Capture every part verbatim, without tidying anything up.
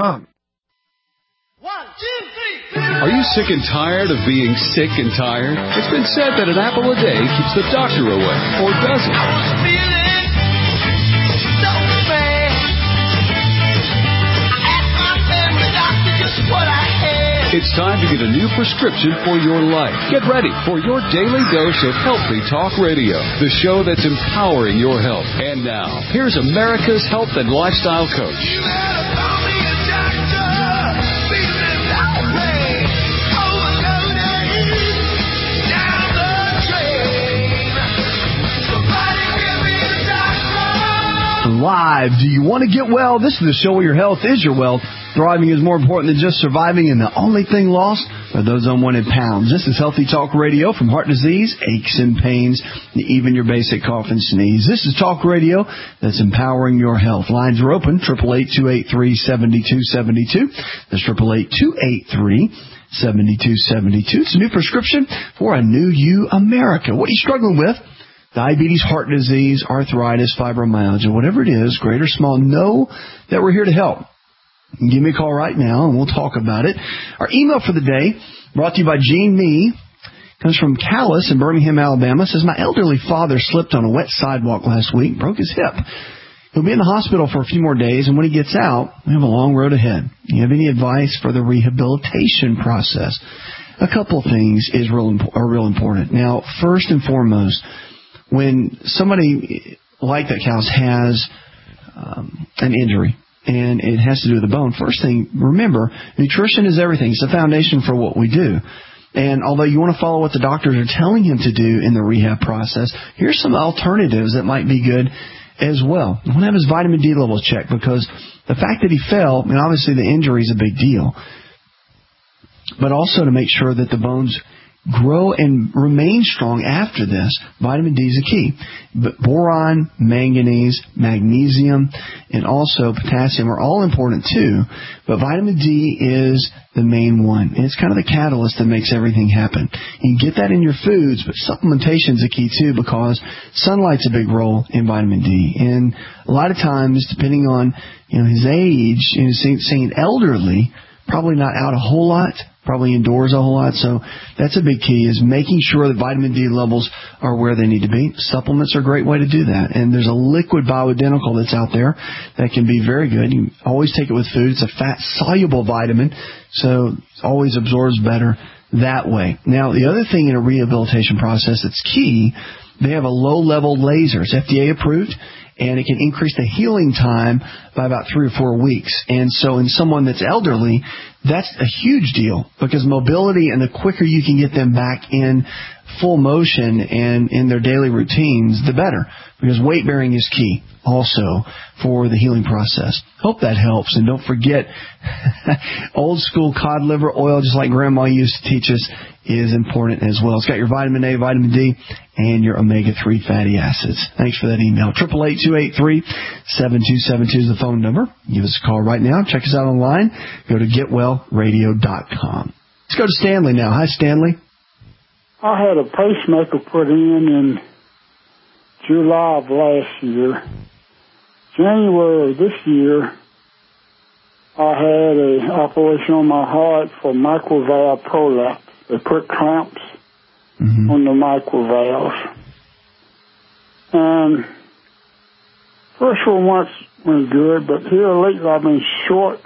com. One, two, three. Are you sick and tired of being sick and tired? It's been said that an apple a day keeps the doctor away, or does it? I was feeling so bad. I asked my family doctor just what I had. It's time to get a new prescription for your life. Get ready for your daily dose of Healthy Talk Radio, the show that's empowering your health. And now, here's America's health and lifestyle coach. You better call me a doctor. Feeling that way. Overloaded down the drain. Somebody give me a doctor. Live. Do you want to get well? This is the show where your health is your wealth. Thriving is more important than just surviving, and the only thing lost are those unwanted pounds. This is Healthy Talk Radio from heart disease, aches and pains, even your basic cough and sneeze. This is Talk Radio that's empowering your health. Lines are open, eight eight eight, two eight three, seven two seven two. That's eight eight eight, two eight three, seven two seven two. It's a new prescription for a new you, America. What are you struggling with? Diabetes, heart disease, arthritis, fibromyalgia, whatever it is, great or small, know that we're here to help. Give me a call right now, and we'll talk about it. Our email for the day, brought to you by Gene Me, comes from Callis in Birmingham, Alabama. It says, my elderly father slipped on a wet sidewalk last week, broke his hip. He'll be in the hospital for a few more days, and when he gets out, we have a long road ahead. Do you have any advice for the rehabilitation process? A couple of things is real, are real important. Now, first and foremost, when somebody like that, Callis, has um, an injury, and it has to do with the bone. First thing, remember, nutrition is everything. It's the foundation for what we do. And although you want to follow what the doctors are telling him to do in the rehab process, here's some alternatives that might be good as well. You want to have his vitamin D levels checked, because the fact that he fell, I mean, obviously the injury is a big deal, but also to make sure that the bones grow and remain strong after this. Vitamin D is a key. But boron, manganese, magnesium, and also potassium are all important too. But vitamin D is the main one. And it's kind of the catalyst that makes everything happen. You can get that in your foods, but supplementation is a key too, because sunlight's a big role in vitamin D. And a lot of times, depending on you know his age, you know, seeing, seeing elderly, probably not out a whole lot, probably indoors a whole lot. So that's a big key, is making sure that vitamin D levels are where they need to be. Supplements are a great way to do that. And there's a liquid bioidentical that's out there that can be very good. You always take it with food. It's a fat-soluble vitamin, so it always absorbs better that way. Now, the other thing in a rehabilitation process that's key, they have a low-level laser. It's F D A approved, and it can increase the healing time by about three or four weeks. And so in someone that's elderly, that's a huge deal, because mobility, and the quicker you can get them back in full motion and in their daily routines, the better, because weight bearing is key also for the healing process. Hope that helps. And don't forget, old school cod liver oil, just like Grandma used to teach us, is important as well. It's got your vitamin A, vitamin D, and your omega three fatty acids. Thanks for that email. eight eight eight, two eight three, seven two seven two is the phone number. Give us a call right now. Check us out online. Go to get well radio dot com. Let's go to Stanley now. Hi, Stanley. I had a pacemaker put in in July of last year. January of this year, I had an operation on my heart for mitral valve prolapse. They put clamps mm-hmm. on the mitral valves. And first one once went good, but here lately I've been short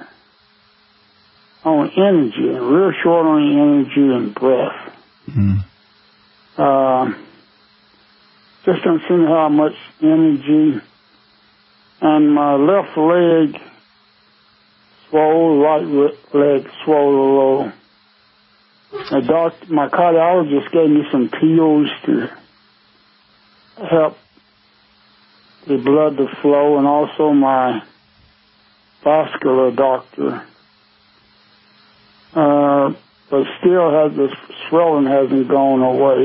on energy, real short on energy and breath. Mm-hmm. Uh, just don't seem to have much energy. And my left leg swole, right leg swole a little. My doctor, my cardiologist gave me some pills to help the blood to flow, and also my vascular doctor. Uh, but still, has the swelling hasn't gone away.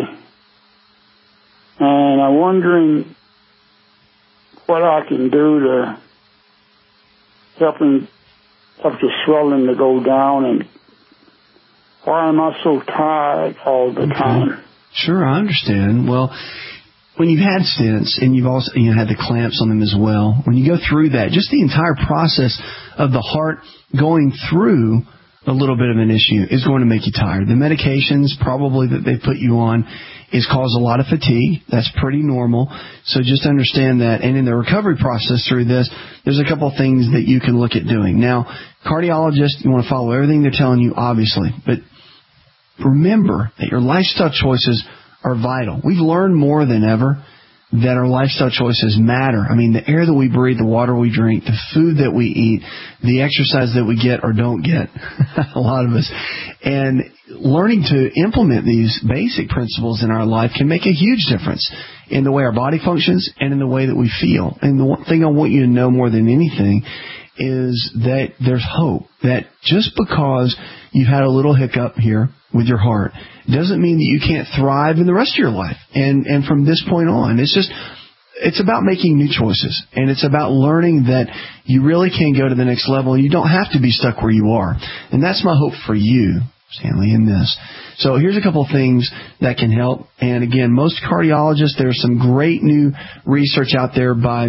And I'm wondering what I can do to help, him, help the swelling to go down, and why am I so tired all the okay. time? Sure, I understand. Well, when you've had stents and you've also you know, had the clamps on them as well, when you go through that, just the entire process of the heart going through a little bit of an issue is going to make you tired. The medications probably that they put you on is cause a lot of fatigue. That's pretty normal. So just understand that. And in the recovery process through this, there's a couple of things that you can look at doing. Now, cardiologists, you want to follow everything they're telling you, obviously. But remember that your lifestyle choices are vital. We've learned more than ever that our lifestyle choices matter. I mean, the air that we breathe, the water we drink, the food that we eat, the exercise that we get or don't get, a lot of us. And learning to implement these basic principles in our life can make a huge difference in the way our body functions and in the way that we feel. And the one thing I want you to know more than anything is that there's hope, that just because you've had a little hiccup here with your heart doesn't mean that you can't thrive in the rest of your life. And and from this point on, it's just, it's about making new choices. And it's about learning that you really can go to the next level. You don't have to be stuck where you are. And that's my hope for you, Stanley, in this. So here's a couple of things that can help. And again, most cardiologists, there's some great new research out there by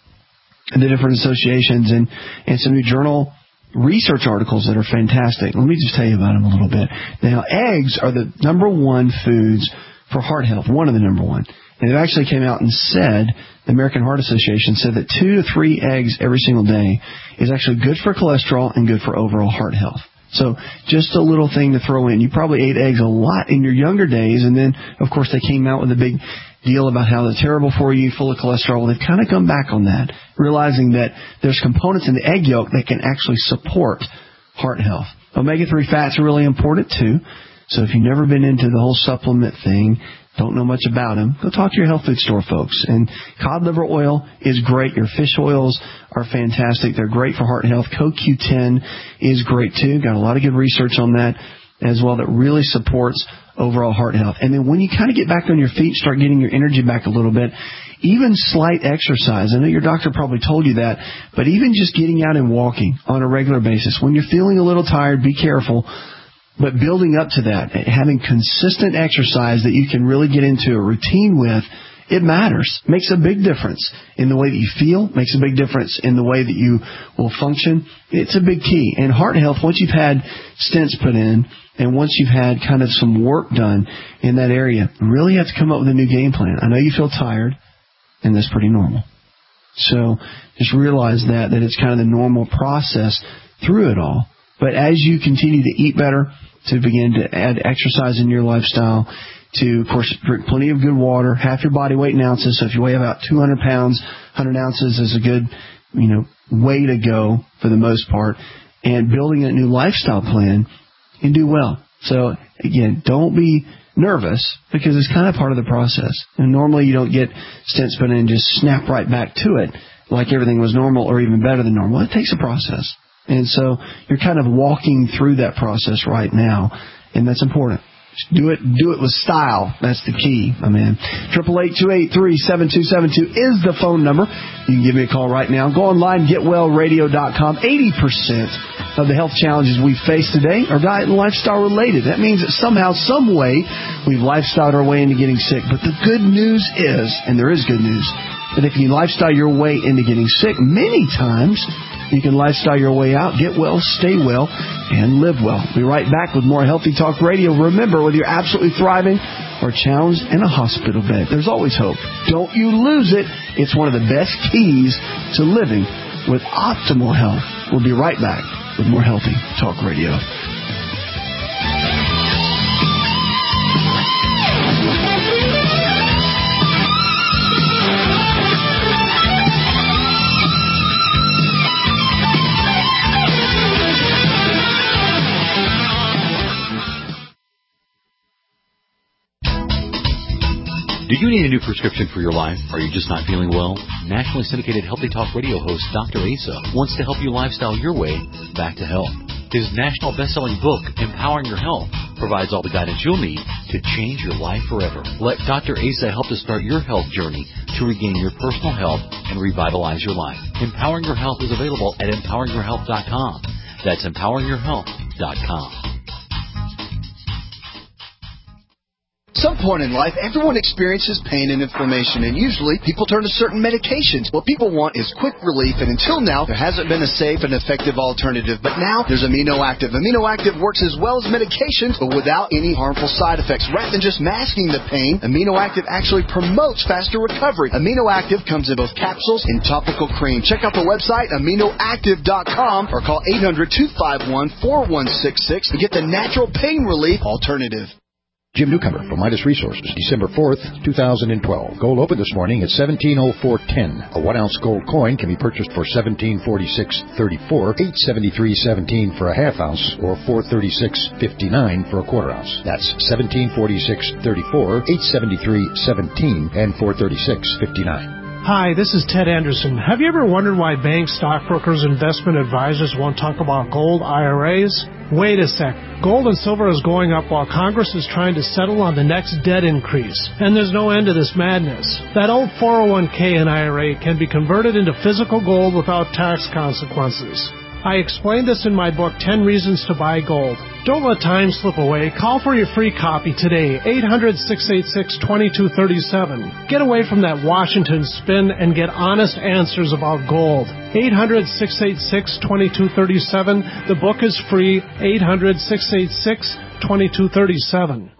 the different associations and, and some new journal research articles that are fantastic. Let me just tell you about them a little bit. Now, eggs are the number one foods for heart health, one of the number one. And it actually came out and said, the American Heart Association said that two to three eggs every single day is actually good for cholesterol and good for overall heart health. So just a little thing to throw in. You probably ate eggs a lot in your younger days, and then, of course, they came out with a big deal about how they're terrible for you, full of cholesterol. They've kind of come back on that, realizing that there's components in the egg yolk that can actually support heart health. omega three fats are really important, too. So if you've never been into the whole supplement thing, don't know much about them, go talk to your health food store folks. And cod liver oil is great. Your fish oils are fantastic. They're great for heart health. Co Q ten is great, too. Got a lot of good research on that as well that really supports overall heart health. And then when you kind of get back on your feet, start getting your energy back a little bit, even slight exercise. I know your doctor probably told you that, but even just getting out and walking on a regular basis. When you're feeling a little tired, be careful. But building up to that, having consistent exercise that you can really get into a routine with, it matters. Makes a big difference in the way that you feel. Makes a big difference in the way that you will function. It's a big key. And heart health, once you've had stents put in, and once you've had kind of some work done in that area, you really have to come up with a new game plan. I know you feel tired, and that's pretty normal. So just realize that, that it's kind of the normal process through it all. But as you continue to eat better, to begin to add exercise in your lifestyle, to, of course, drink plenty of good water, half your body weight in ounces. So if you weigh about two hundred pounds, one hundred ounces is a good, you know, way to go for the most part. And building a new lifestyle plan, and do well. So, again, don't be nervous because it's kind of part of the process. And normally you don't get stents put in and just snap right back to it like everything was normal or even better than normal. It takes a process. And so you're kind of walking through that process right now, and that's important. Just do it, do it with style. That's the key, my man. Triple eight two eight three seven two seven two is the phone number. You can give me a call right now. Go online, get well radio dot com. Eighty percent of the health challenges we face today are diet and lifestyle related. That means that somehow, some way, we've lifestyled our way into getting sick. But the good news is, and there is good news, that if you lifestyle your way into getting sick, many times you can lifestyle your way out, get well, stay well, and live well. We'll be right back with more Healthy Talk Radio. Remember, whether you're absolutely thriving or challenged in a hospital bed, there's always hope. Don't you lose it. It's one of the best keys to living with optimal health. We'll be right back with more Healthy Talk Radio. Do you need a new prescription for your life? Are you just not feeling well? Nationally syndicated Healthy Talk Radio host Doctor Asa wants to help you lifestyle your way back to health. His national best-selling book, Empowering Your Health, provides all the guidance you'll need to change your life forever. Let Doctor Asa help to start your health journey to regain your personal health and revitalize your life. Empowering Your Health is available at empowering your health dot com. That's empowering your health dot com. Some point in life, everyone experiences pain and inflammation, and usually people turn to certain medications. What people want is quick relief, and until now, there hasn't been a safe and effective alternative. But now, there's Amino Active. Amino Active works as well as medications, but without any harmful side effects. Rather than just masking the pain, Amino Active actually promotes faster recovery. Amino Active comes in both capsules and topical cream. Check out the website, amino active dot com, or call eight hundred, two five one, four one six six to get the natural pain relief alternative. Jim Newcomer from Midas Resources, December fourth, two thousand twelve. Gold opened this morning at seventeen oh four ten. A one-ounce gold coin can be purchased for seventeen forty-six thirty-four, eight seventy-three seventeen for a half ounce, or four thirty-six fifty-nine for a quarter ounce. That's seventeen forty-six thirty-four, eight seventy-three seventeen, and four thirty-six fifty-nine. Hi, this is Ted Anderson. Have you ever wondered why banks, stockbrokers, investment advisors won't talk about gold I R As? Wait a sec. Gold and silver is going up while Congress is trying to settle on the next debt increase. And there's no end to this madness. That old four oh one k and I R A can be converted into physical gold without tax consequences. I explained this in my book, ten Reasons to Buy Gold. Don't let time slip away. Call for your free copy today, eight hundred, six eight six, two two three seven. Get away from that Washington spin and get honest answers about gold. eight hundred, six eight six, two two three seven. The book is free, eight hundred, six eight six, two two three seven.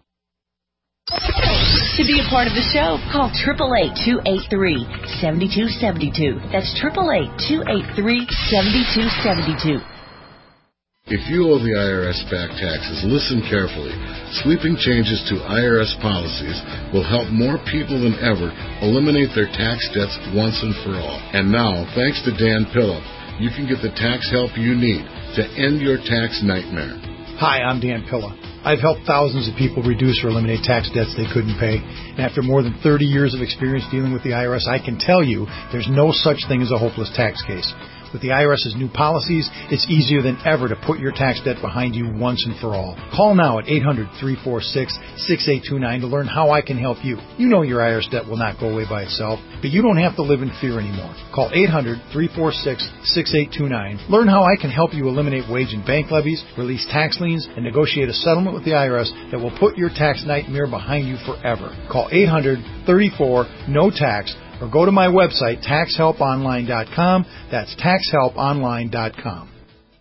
To be a part of the show, call eight eight eight, two eight three, seven two seven two. That's eight eight eight, two eight three, seven two seven two. If you owe the I R S back taxes, listen carefully. Sweeping changes to I R S policies will help more people than ever eliminate their tax debts once and for all. And now, thanks to Dan Pilla, you can get the tax help you need to end your tax nightmare. Hi, I'm Dan Pilla. I've helped thousands of people reduce or eliminate tax debts they couldn't pay. And after more than thirty years of experience dealing with the I R S, I can tell you there's no such thing as a hopeless tax case. With the I R S's new policies, it's easier than ever to put your tax debt behind you once and for all. Call now at eight hundred, three four six, six eight two nine to learn how I can help you. You know your I R S debt will not go away by itself, but you don't have to live in fear anymore. Call eight hundred, three four six, six eight two nine. Learn how I can help you eliminate wage and bank levies, release tax liens, and negotiate a settlement with the I R S that will put your tax nightmare behind you forever. Call eight hundred, thirty-four, no tax, or go to my website, tax help online dot com. That's tax help online dot com.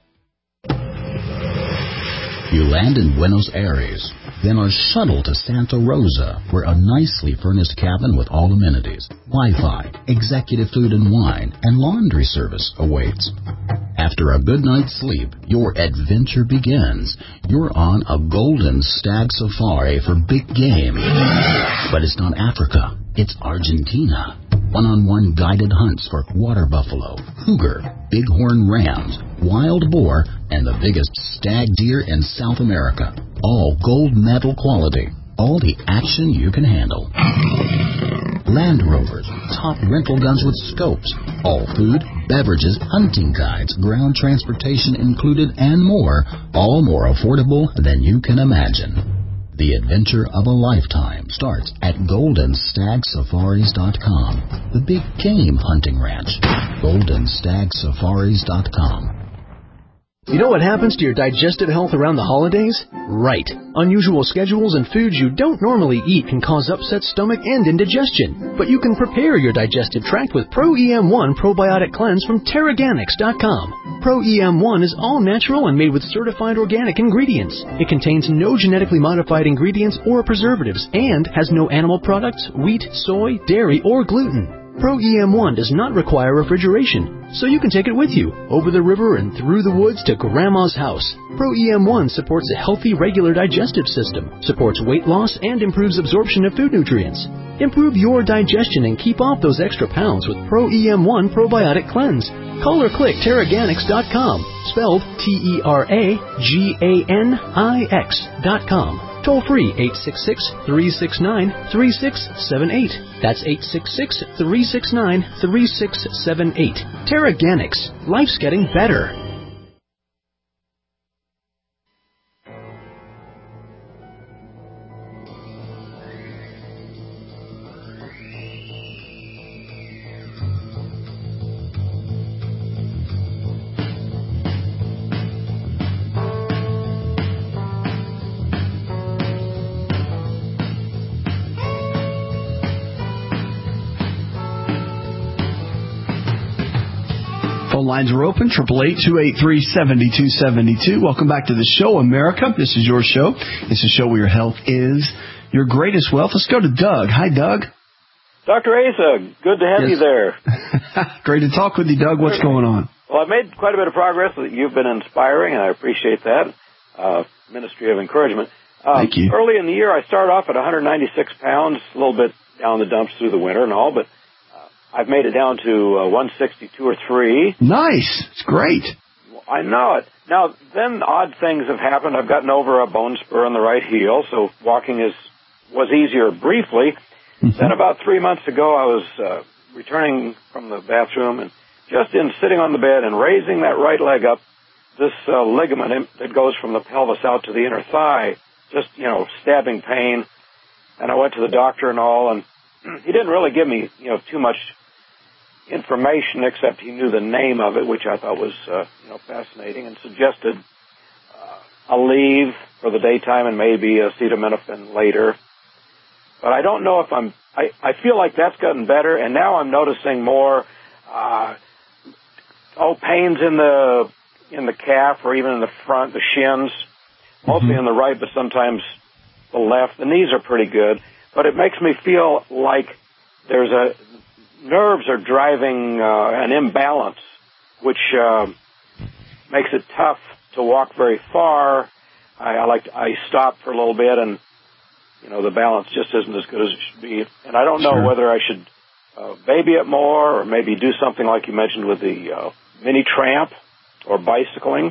You land in Buenos Aires, then are shuttled to Santa Rosa, where a nicely furnished cabin with all amenities, Wi-Fi, executive food and wine, and laundry service awaits. After a good night's sleep, your adventure begins. You're on a golden stag safari for big game. But it's not Africa, it's Argentina. One-on-one guided hunts for water buffalo, cougar, bighorn rams, wild boar, and the biggest stag deer in South America. All gold medal quality. All the action you can handle. Land Rovers, top rental guns with scopes, all food, beverages, hunting guides, ground transportation included, and more, all more affordable than you can imagine. The adventure of a lifetime starts at golden stag safaris dot com, the big game hunting ranch. golden stag safaris dot com. You know what happens to your digestive health around the holidays? Right. Unusual schedules and foods you don't normally eat can cause upset stomach and indigestion. But you can prepare your digestive tract with Pro E M one Probiotic Cleanse from Terraganics dot com. Pro E M one is all natural and made with certified organic ingredients. It contains no genetically modified ingredients or preservatives and has no animal products, wheat, soy, dairy, or gluten. Pro E M one does not require refrigeration, so you can take it with you, over the river and through the woods to Grandma's house. Pro E M one supports a healthy, regular digestive system, supports weight loss, and improves absorption of food nutrients. Improve your digestion and keep off those extra pounds with Pro E M one Probiotic Cleanse. Call or click Terraganics dot com, spelled T E R A G A N I X dot com. Toll free, eight six six, three six nine, three six seven eight. That's eight six six, three six nine, three six seven eight. Terraganics. Life's getting better. lines are open, eight eight eight, two eight three, seven two seven two. Welcome back to the show, America. This is your show. It's a show where your health is your greatest wealth. Let's go to Doug. Hi, Doug. Doctor Asa, good to have yes. you there. Great to talk with you, Doug. What's going on? Well, I've made quite a bit of progress. You've been inspiring, and I appreciate that. Uh, Ministry of Encouragement. Uh, Thank you. Early in the year, I started off at one hundred ninety-six pounds, a little bit down the dumps through the winter and all, but uh, I've made it down to uh, one sixty-two or three. Nice. It's great. I know it. Now, then odd things have happened. I've gotten over a bone spur on the right heel, so walking is was easier briefly. Mm-hmm. Then about three months ago, I was uh, returning from the bathroom, and just in sitting on the bed and raising that right leg up, this uh, ligament that goes from the pelvis out to the inner thigh, just, you know, stabbing pain. And I went to the doctor and all, and he didn't really give me, you know, too much information, except he knew the name of it, which I thought was, uh, you know, fascinating, and suggested uh, a leave for the daytime and maybe acetaminophen later. But I don't know if I'm, I, I feel like that's gotten better, and now I'm noticing more, uh, oh, pains in the, in the calf or even in the front, the shins, mostly mm-hmm. in the right, but sometimes the left. The knees are pretty good, but it makes me feel like there's a, nerves are driving uh, an imbalance, which uh, makes it tough to walk very far. I, I like to, I stop for a little bit, and you know the balance just isn't as good as it should be. And I don't know sure. whether I should uh, baby it more, or maybe do something like you mentioned with the uh, mini tramp or bicycling.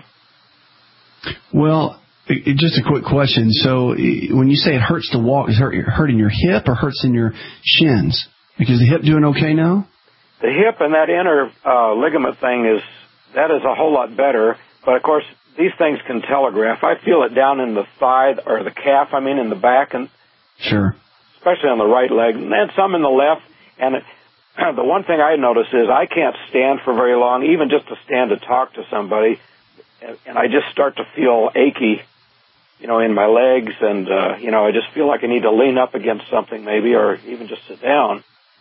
Well, it, just a quick question. So, when you say it hurts to walk, is it hurt, hurting your hip or hurts in your shins? Because the hip doing okay now? The hip and that inner uh, ligament thing is, that is a whole lot better. But, of course, these things can telegraph. I feel it down in the thigh, or the calf, I mean, in the back. And sure. Especially on the right leg, and then some in the left. And it, the one thing I notice is I can't stand for very long, even just to stand to talk to somebody. And I just start to feel achy, you know, in my legs. And, uh, you know, I just feel like I need to lean up against something maybe, or even just sit down.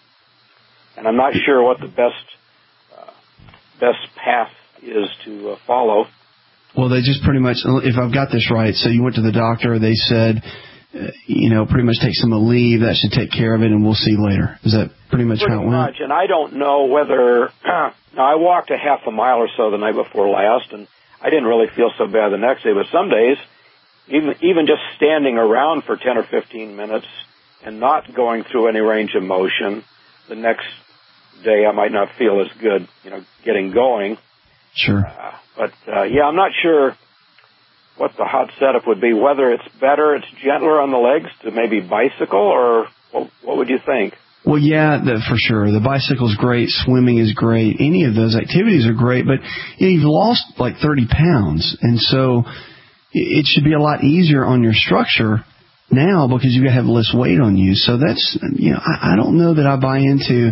And I'm not sure what the best uh, best path is to uh, follow. Well, they just pretty much, if I've got this right, so you went to the doctor, they said, uh, you know, pretty much take some leave, that should take care of it, and we'll see later. Is that pretty much pretty how it went? Much, and I don't know whether, now I walked a half a mile or so the night before last, and I didn't really feel so bad the next day, but some days, even even just standing around for ten or fifteen minutes and not going through any range of motion, the next day I might not feel as good, you know, getting going. Sure. Uh, but, uh, yeah, I'm not sure what the hot setup would be, whether it's better, it's gentler on the legs to maybe bicycle, or what, what would you think? Well, yeah, the, for sure. The bicycle's great. Swimming is great. Any of those activities are great. But you know, you've lost like thirty pounds, and so it should be a lot easier on your structure now because you have less weight on you. So that's, you know, I, I don't know that I buy into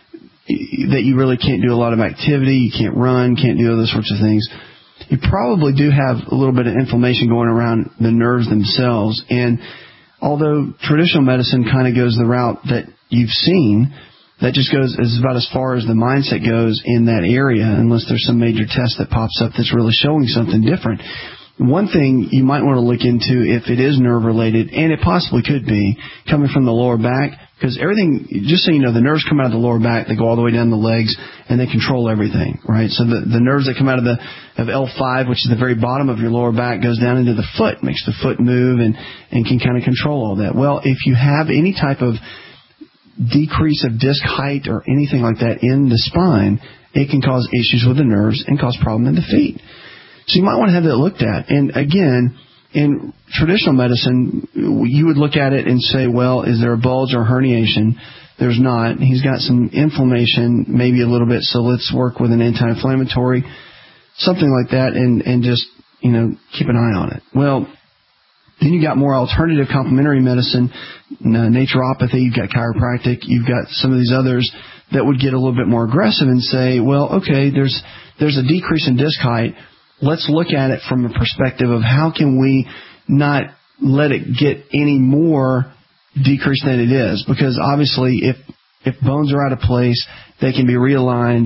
that you really can't do a lot of activity, you can't run, can't do those sorts of things. You probably do have a little bit of inflammation going around the nerves themselves. And although traditional medicine kind of goes the route that you've seen, that just goes is about as far as the mindset goes in that area, unless there's some major test that pops up that's really showing something different. One thing you might want to look into, if it is nerve-related, and it possibly could be, coming from the lower back, because everything, just so you know, the nerves come out of the lower back, they go all the way down the legs, and they control everything, right? So the, the nerves that come out of the of L five, which is the very bottom of your lower back, goes down into the foot, makes the foot move, and, and can kind of control all that. Well, if you have any type of decrease of disc height or anything like that in the spine, it can cause issues with the nerves and cause problem in the feet. So you might want to have that looked at. And again, in traditional medicine, you would look at it and say, well, is there a bulge or herniation? There's not. He's got some inflammation, maybe a little bit, so let's work with an anti-inflammatory, something like that, and, and just, you know, keep an eye on it. Well, then you got more alternative complementary medicine, naturopathy, you've got chiropractic, you've got some of these others that would get a little bit more aggressive and say, well, okay, there's there's a decrease in disc height. Let's look at it from a perspective of how can we not let it get any more decreased than it is. Because obviously if, if bones are out of place, they can be realigned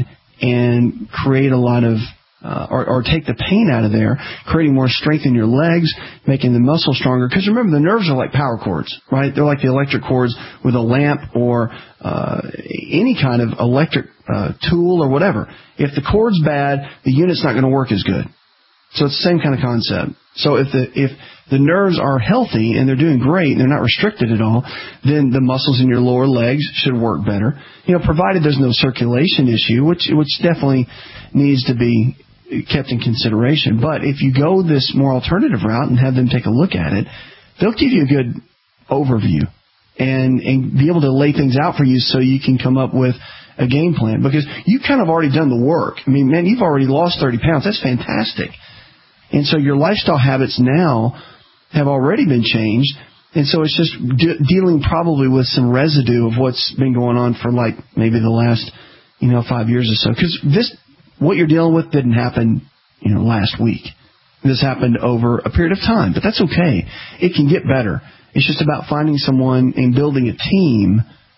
and create a lot of, uh, or, or take the pain out of there, creating more strength in your legs, making the muscle stronger. Because remember, the nerves are like power cords, right? They're like the electric cords with a lamp or uh, any kind of electric uh, tool or whatever. If the cord's bad, the unit's not going to work as good. So it's the same kind of concept. So if the if the nerves are healthy and they're doing great and they're not restricted at all, then the muscles in your lower legs should work better. You know, provided there's no circulation issue, which which definitely needs to be kept in consideration. But if you go this more alternative route and have them take a look at it, they'll give you a good overview and and be able to lay things out for you so you can come up with a game plan. Because you've kind of already done the work. I mean, man, you've already lost thirty pounds. That's fantastic. And so your lifestyle habits now have already been changed. And so it's just de- dealing probably with some residue of what's been going on for like maybe the last, you know, five years or so. Because this, what you're dealing with didn't happen, you know, last week. This happened over a period of time, but that's okay. It can get better. It's just about finding someone and building a team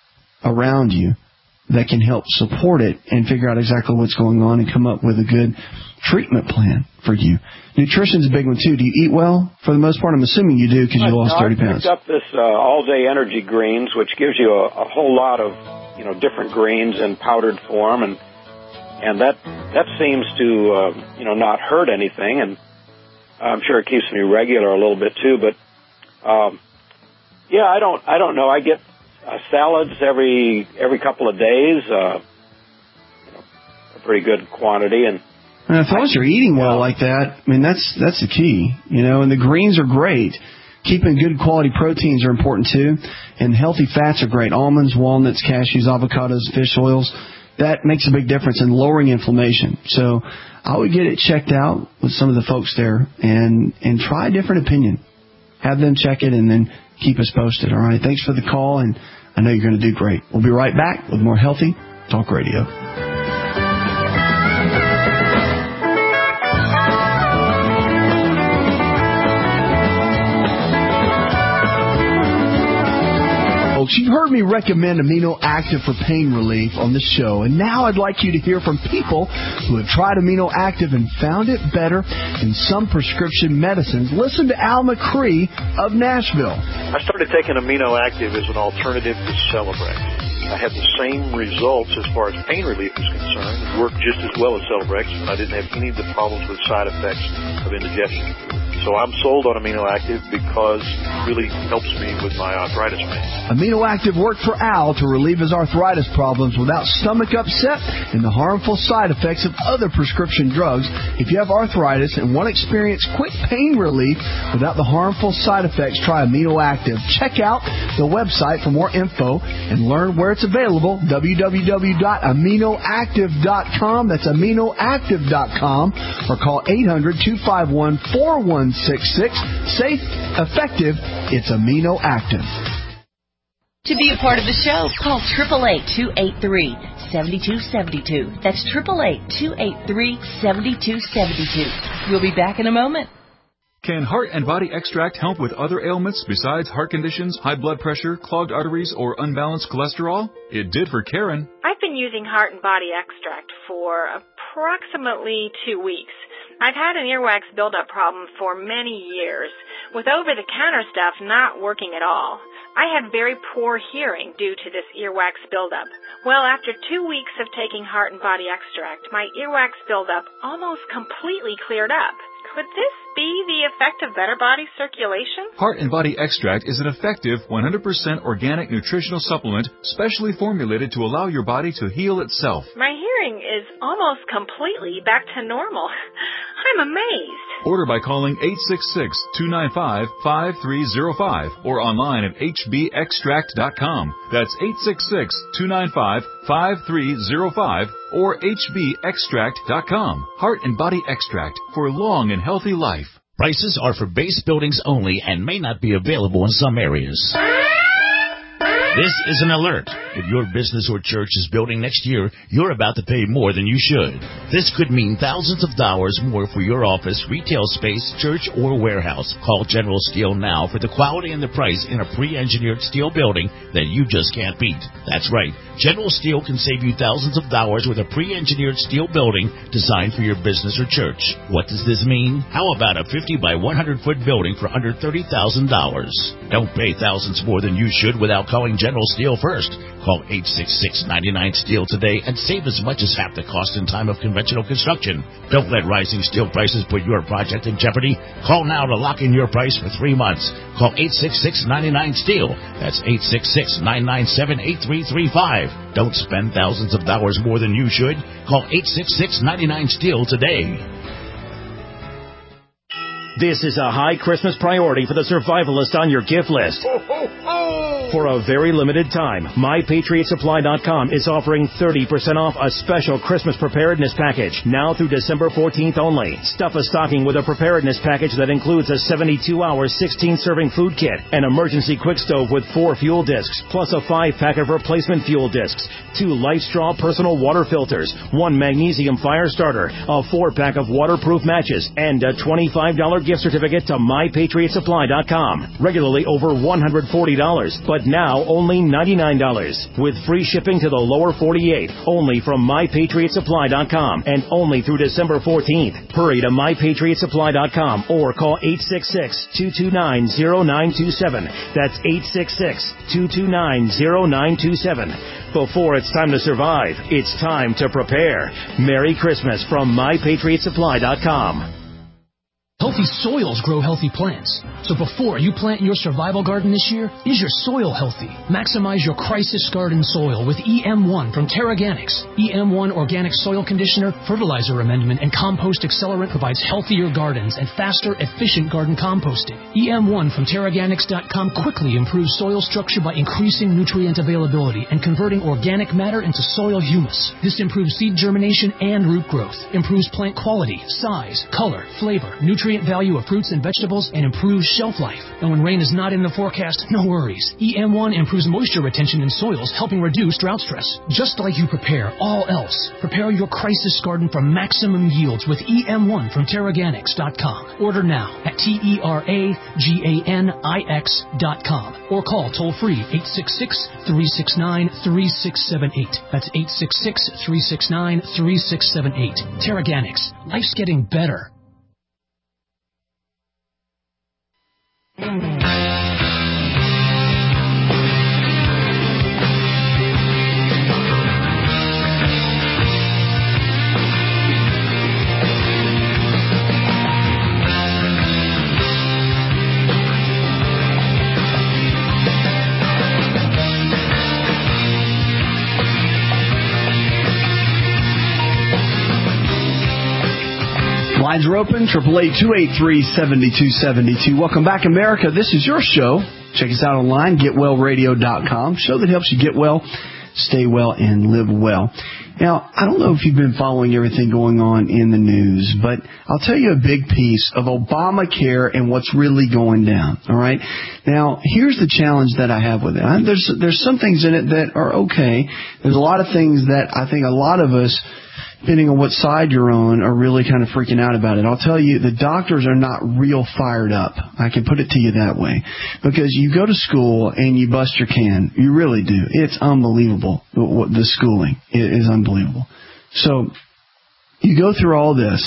around you that can help support it and figure out exactly what's going on and come up with a good treatment plan for you. Nutrition's a big one, too. Do you eat well for the most part? I'm assuming you do because you lost thirty pounds. I picked up this uh, all-day energy greens, which gives you a, a whole lot of, you know, different greens in powdered form, and and that that seems to, uh, you know, not hurt anything, and I'm sure it keeps me regular a little bit, too, but, um, yeah, I don't I don't know. I get uh, salads every every couple of days, uh, you know, a pretty good quantity, and And as long as you're eating well like that, I mean, that's that's the key, you know, and the greens are great. Keeping good quality proteins are important, too, and healthy fats are great. Almonds, walnuts, cashews, avocados, fish oils, that makes a big difference in lowering inflammation. So I would get it checked out with some of the folks there and, and try a different opinion. Have them check it and then keep us posted, all right? Thanks for the call, and I know you're going to do great. We'll be right back with more Healthy Talk Radio. You've heard me recommend Amino Active for pain relief on this show, and now I'd like you to hear from people who have tried Amino Active and found it better than some prescription medicines. Listen to Al McCree of Nashville. I started taking Amino Active as an alternative to Celebrex. I had the same results as far as pain relief is concerned. It worked just as well as Celebrex, and I didn't have any of the problems with side effects of indigestion. So I'm sold on Amino Active because it really helps me with my arthritis pain. Amino Active worked for Al to relieve his arthritis problems without stomach upset and the harmful side effects of other prescription drugs. If you have arthritis and want to experience quick pain relief without the harmful side effects, try Amino Active. Check out the website for more info and learn where it's available, w w w dot amino active dot com. That's amino active dot com, or call eight hundred, two five one, four one six six. Safe, effective, it's Amino Active. To be a part of the show, call eight eight eight, two eight three, seven two seven two. That's eight eight eight, two eight three, seven two seven two. We'll be back in a moment. Can Heart and Body Extract help with other ailments besides heart conditions, high blood pressure, clogged arteries, or unbalanced cholesterol? It did for Karen. I've been using Heart and Body Extract for approximately two weeks. I've had an earwax buildup problem for many years, with over-the-counter stuff not working at all. I had very poor hearing due to this earwax buildup. Well, after two weeks of taking Heart and Body Extract, my earwax buildup almost completely cleared up. Could this be the effect of better body circulation? Heart and Body Extract is an effective one hundred percent organic nutritional supplement specially formulated to allow your body to heal itself. My hearing is almost completely back to normal. I'm amazed. Order by calling eight six six, two nine five, five three zero five or online at h b extract dot com. That's eight six six, two nine five, five three zero five or h b extract dot com. Heart and Body Extract for long and healthy life. Prices are for base buildings only and may not be available in some areas. This is an alert. If your business or church is building next year, you're about to pay more than you should. This could mean thousands of dollars more for your office, retail space, church, or warehouse. Call General Steel now for the quality and the price in a pre-engineered steel building that you just can't beat. That's right. General Steel can save you thousands of dollars with a pre-engineered steel building designed for your business or church. What does this mean? How about a fifty by one hundred foot building for under thirty thousand dollars? Don't pay thousands more than you should without calling General Steel first. Call eight six six, nine nine, STEEL today and save as much as half the cost and time of conventional construction. Don't let rising steel prices put your project in jeopardy. Call now to lock in your price for three months. Call eight six six, nine nine, STEEL. That's eight six six, nine nine seven, eight three three five. Don't spend thousands of dollars more than you should. Call eight six six, nine nine, STEEL today. This is a high Christmas priority for the survivalist on your gift list. Ho, ho, ho. For a very limited time, My Patriot Supply dot com is offering thirty percent off a special Christmas preparedness package now through December fourteenth only. Stuff a stocking with a preparedness package that includes a seventy-two hour, sixteen serving food kit, an emergency quick stove with four fuel discs, plus a five pack of replacement fuel discs, two Light Straw personal water filters, one magnesium fire starter, a four pack of waterproof matches, and a twenty-five dollars gift certificate to My Patriot Supply dot com. Regularly over one hundred forty dollars, but now only ninety-nine dollars. With free shipping to the lower forty-eight, only from My Patriot Supply dot com and only through December fourteenth. Hurry to My Patriot Supply dot com or call eight six six, two two nine, zero nine two seven. That's eight six six, two two nine, zero nine two seven. Before it's time to survive, it's time to prepare. Merry Christmas from My Patriot Supply dot com. Healthy soils grow healthy plants. So before you plant your survival garden this year, is your soil healthy? Maximize your crisis garden soil with E M one from TerraGanix. E M one Organic Soil Conditioner, Fertilizer Amendment, and Compost Accelerant provides healthier gardens and faster, efficient garden composting. E M one from Terraganix dot com quickly improves soil structure by increasing nutrient availability and converting organic matter into soil humus. This improves seed germination and root growth, improves plant quality, size, color, flavor, nutrient value of fruits and vegetables, and improves shelf life. And when rain is not in the forecast, no worries. E M one improves moisture retention in soils, helping reduce drought stress. Just like you prepare all else, prepare your crisis garden for maximum yields with E M one from Terraganix dot com. Order now at T E R A G A N I X dot com or call toll-free eight six six, three six nine, three six seven eight. That's eight six six, three six nine, three six seven eight. Terraganix. Life's getting better. Lines are open, triple eight, two eight three, seven two seven two. Welcome back, America. This is your show. Check us out online, get well radio dot com. Show that helps you get well, stay well, and live well. Now, I don't know if you've been following everything going on in the news, but I'll tell you a big piece of Obamacare and what's really going down, all right? Now, here's the challenge that I have with it. There's, there's some things in it that are okay. There's a lot of things that I think a lot of us, depending on what side you're on, are really kind of freaking out about it. I'll tell you, the doctors are not real fired up. I can put it to you that way. Because you go to school and you bust your can. You really do. It's unbelievable. The schooling is unbelievable. So you go through all this,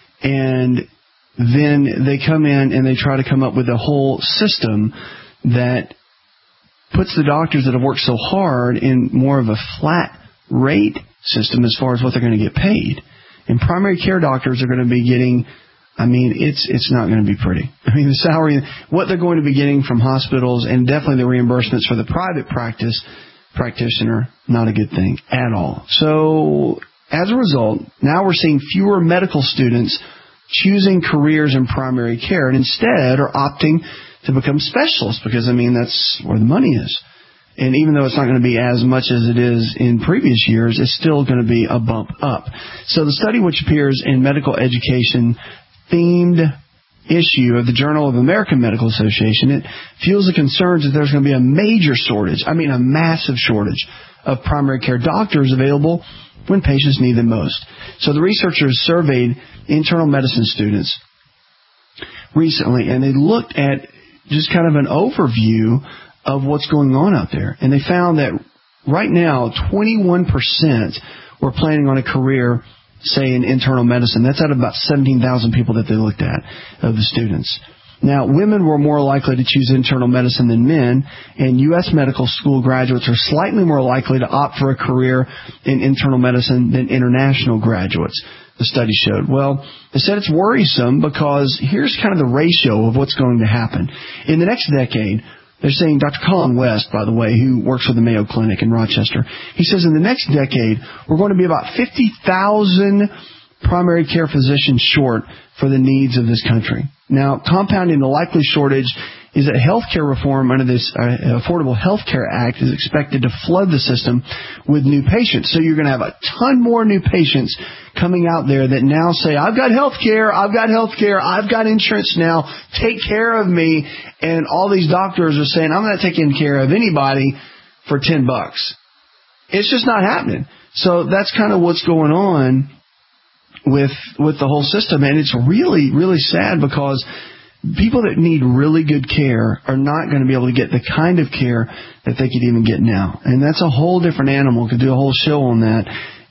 and then they come in and they try to come up with a whole system that puts the doctors that have worked so hard in more of a flat rate system as far as what they're going to get paid. And primary care doctors are going to be getting, I mean, it's it's not going to be pretty. I mean, the salary, what they're going to be getting from hospitals, and definitely the reimbursements for the private practice practitioner, not a good thing at all. So as a result, now we're seeing fewer medical students choosing careers in primary care and instead are opting to become specialists because, I mean, that's where the money is. And even though it's not going to be as much as it is in previous years, it's still going to be a bump up. So the study, which appears in Medical Education Themed issue of the Journal of American Medical Association, it fuels the concerns that there's going to be a major shortage, I mean a massive shortage, of primary care doctors available when patients need them most. So the researchers surveyed internal medicine students recently, and they looked at just kind of an overview of what's going on out there. And they found that right now, twenty-one percent were planning on a career, say, in internal medicine. That's out of about seventeen thousand people that they looked at of the students. Now, women were more likely to choose internal medicine than men, and U S medical school graduates are slightly more likely to opt for a career in internal medicine than international graduates, the study showed. Well, they said it's worrisome because here's kind of the ratio of what's going to happen. In the next decade, they're saying, Doctor Colin West, by the way, who works for the Mayo Clinic in Rochester, he says in the next decade, we're going to be about fifty thousand primary care physicians short for the needs of this country. Now, compounding the likely shortage is that healthcare reform under this uh, Affordable Health Care Act is expected to flood the system with new patients. So you're going to have a ton more new patients coming out there that now say, I've got health care, I've got health care, I've got insurance now, take care of me. And all these doctors are saying, I'm not taking care of anybody for ten bucks. It's just not happening. So that's kind of what's going on with with the whole system, and it's really, really sad because people that need really good care are not going to be able to get the kind of care that they could even get now. And that's a whole different animal. Could do a whole show on that.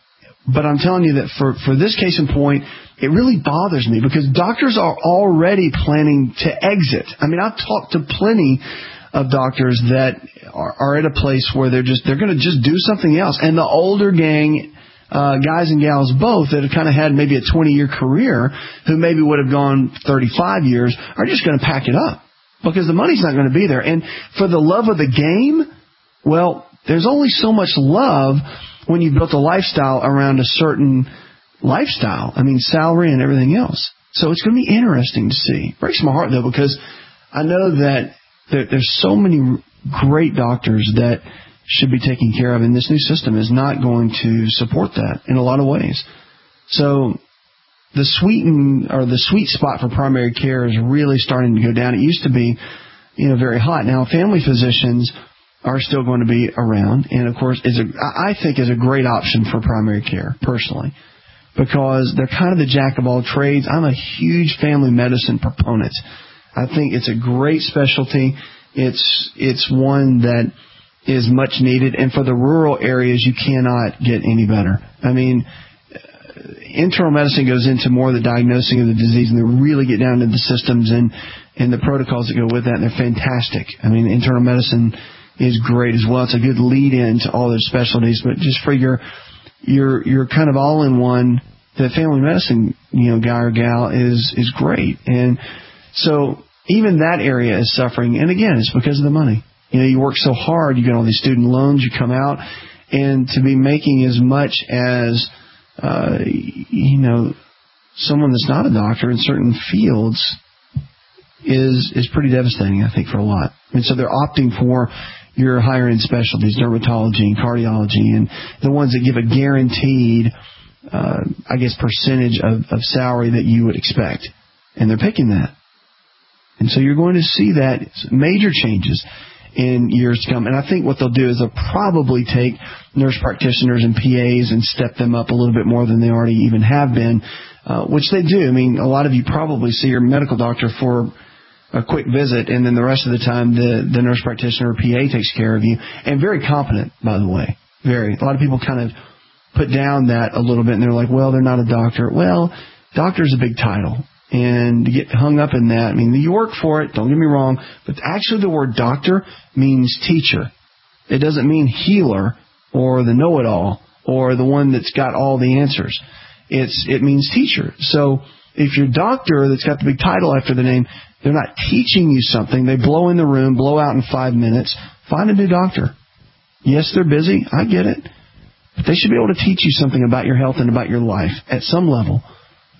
But I'm telling you that for, for this case in point, it really bothers me because doctors are already planning to exit. I mean, I've talked to plenty of doctors that are, are at a place where they're just they're going to just do something else. And the older gang, Uh, guys and gals both that have kind of had maybe a twenty-year career who maybe would have gone thirty-five years are just going to pack it up because the money's not going to be there. And for the love of the game, well, there's only so much love when you've built a lifestyle around a certain lifestyle. I mean, salary and everything else. So it's going to be interesting to see. It breaks my heart, though, because I know that there, there's so many great doctors that should be taken care of, and this new system is not going to support that in a lot of ways. So the sweeten or the sweet spot for primary care is really starting to go down. It used to be, you know, very hot. Now family physicians are still going to be around, and of course, is a I think is a great option for primary care personally because they're kind of the jack of all trades. I'm a huge family medicine proponent. I think it's a great specialty. It's it's one that is much needed, and for the rural areas, you cannot get any better. I mean, internal medicine goes into more of the diagnosing of the disease, and they really get down into the systems and, and the protocols that go with that, and they're fantastic. I mean, internal medicine is great as well. It's a good lead-in to all their specialties, but just for your, your, your kind of all-in-one, the family medicine, you know, guy or gal is, is great. And so even that area is suffering, and again, it's because of the money. You know, you work so hard, you get all these student loans, you come out, and to be making as much as, uh, you know, someone that's not a doctor in certain fields is is pretty devastating, I think, for a lot. And so they're opting for your higher-end specialties, dermatology and cardiology, and the ones that give a guaranteed, uh, I guess, percentage of, of salary that you would expect. And they're picking that. And so you're going to see that major changes in years to come. And I think what they'll do is they'll probably take nurse practitioners and P As and step them up a little bit more than they already even have been, uh, which they do. I mean, a lot of you probably see your medical doctor for a quick visit, and then the rest of the time the, the nurse practitioner or P A takes care of you. And very competent, by the way. Very. A lot of people kind of put down that a little bit, and they're like, well, they're not a doctor. Well, doctor's a big title. And to get hung up in that, I mean, you work for it, don't get me wrong, but actually the word doctor means teacher. It doesn't mean healer or the know-it-all or the one that's got all the answers. It's It means teacher. So if your doctor that's got the big title after the name, they're not teaching you something, they blow in the room, blow out in five minutes, find a new doctor. Yes, they're busy, I get it, but they should be able to teach you something about your health and about your life at some level.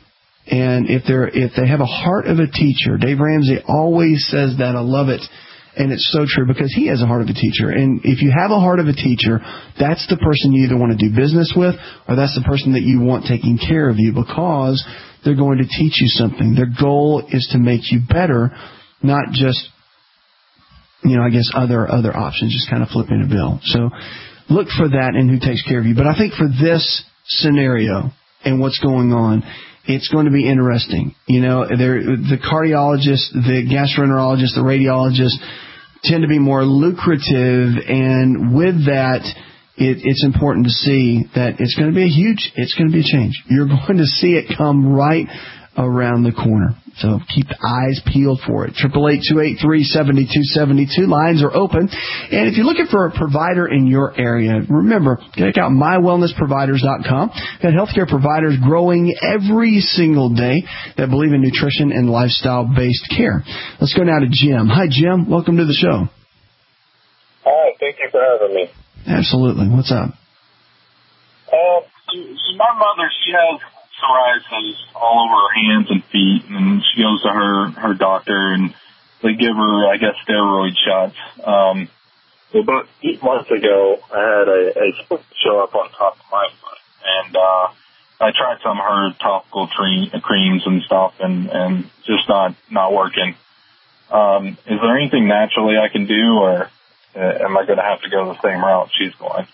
And if they're if they have a heart of a teacher, Dave Ramsey always says that. I love it. And it's so true because he has a heart of a teacher. And if you have a heart of a teacher, that's the person you either want to do business with or that's the person that you want taking care of you because they're going to teach you something. Their goal is to make you better, not just, you know, I guess other other options, just kind of flipping a bill. So look for that and who takes care of you. But I think for this scenario and what's going on, it's going to be interesting. You know, the cardiologists, the gastroenterologists, the radiologists tend to be more lucrative, and with that, it, it's important to see that it's going to be a huge, it's going to be a change. You're going to see it come right around the corner. So keep the eyes peeled for it. eight eight eight, two eight three, seven two seven two. Lines are open. And if you're looking for a provider in your area, remember, check out my wellness providers dot com. Got healthcare providers growing every single day that believe in nutrition and lifestyle-based care. Let's go now to Jim. Hi, Jim. Welcome to the show. Hi. Thank you for having me. Absolutely. What's up? Uh, so my mother, she has psoriasis all over her hands and feet, and she goes to her, her doctor, and they give her, I guess, steroid shots. Um, well, about eight months ago, I had a, a split show up on top of my foot, and uh, I tried some of her topical tre- creams and stuff, and, and just not, not working. Um, is there anything naturally I can do, or uh, am I going to have to go the same route she's going?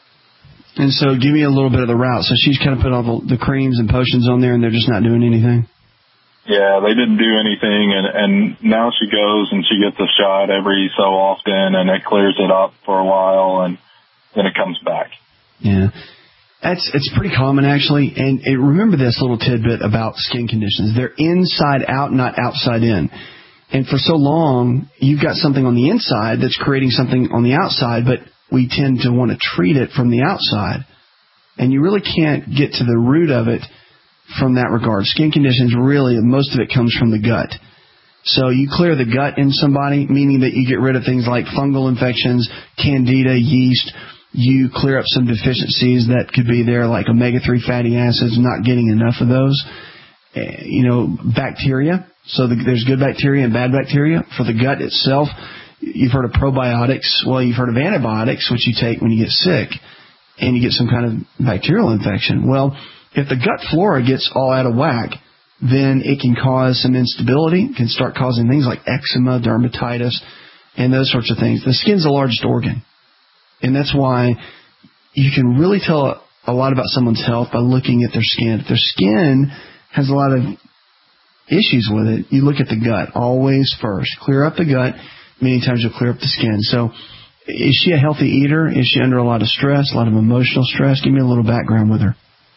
And so give me a little bit of the route. So she's kind of put all the, the creams and potions on there, and they're just not doing anything? Yeah, they didn't do anything, and, and now she goes and she gets a shot every so often, and it clears it up for a while, and then it comes back. Yeah. That's It's pretty common, actually. And, and remember this little tidbit about skin conditions. They're inside out, not outside in. And for so long, you've got something on the inside that's creating something on the outside, but we tend to want to treat it from the outside. And you really can't get to the root of it from that regard. Skin conditions, really, most of it comes from the gut. So you clear the gut in somebody, meaning that you get rid of things like fungal infections, candida, yeast. You clear up some deficiencies that could be there, like omega three fatty acids, not getting enough of those. Uh, you know, bacteria. So the, there's good bacteria and bad bacteria. For the gut itself, you've heard of probiotics. Well, you've heard of antibiotics, which you take when you get sick and you get some kind of bacterial infection. Well, if the gut flora gets all out of whack, then it can cause some instability. It can start causing things like eczema, dermatitis, and those sorts of things. The skin's the largest organ. And that's why you can really tell a lot about someone's health by looking at their skin. If their skin has a lot of issues with it, you look at the gut always first. Clear up the gut. Many times you'll clear up the skin. So is she a healthy eater? Is she under a lot of stress, a lot of emotional stress? Give me a little background with her.